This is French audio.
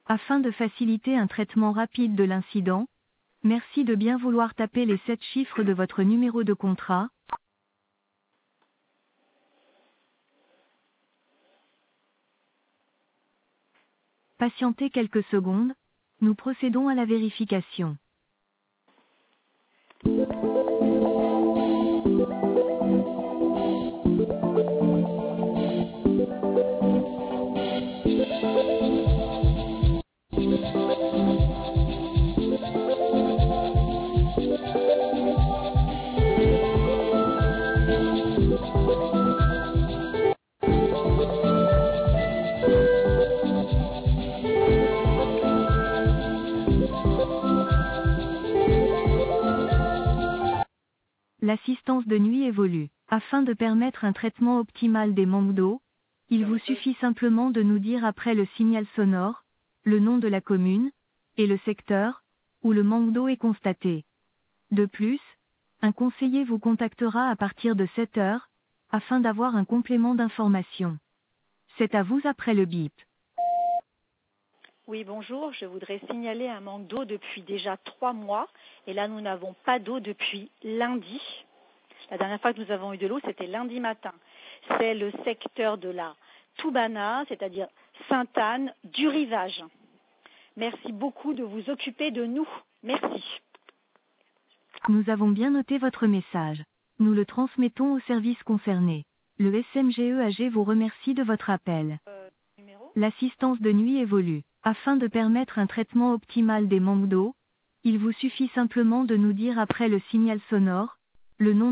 Afin de faciliter un traitement rapide de l'incident, merci de bien vouloir taper les 7 chiffres de votre numéro de contrat. Patientez quelques secondes, nous procédons à la vérification. L'assistance de nuit évolue. Afin de permettre un traitement optimal des manques d'eau, il vous suffit simplement de nous dire après le signal sonore, le nom de la commune, et le secteur, où le manque d'eau est constaté. De plus, un conseiller vous contactera à partir de 7 heures, afin d'avoir un complément d'information. C'est à vous après le bip. Oui, bonjour, je voudrais signaler un manque d'eau depuis déjà 3 mois. Et là, nous n'avons pas d'eau depuis lundi. La dernière fois que nous avons eu de l'eau, c'était lundi matin. C'est le secteur de la Toubana, c'est-à-dire Sainte-Anne, du Rivage. Merci beaucoup de vous occuper de nous. Merci. Nous avons bien noté votre message. Nous le transmettons au service concerné. Le SMGEAG vous remercie de votre appel. Numéro ? L'assistance de nuit évolue. Afin de permettre un traitement optimal des manques d'eau, il vous suffit simplement de nous dire après le signal sonore, le nom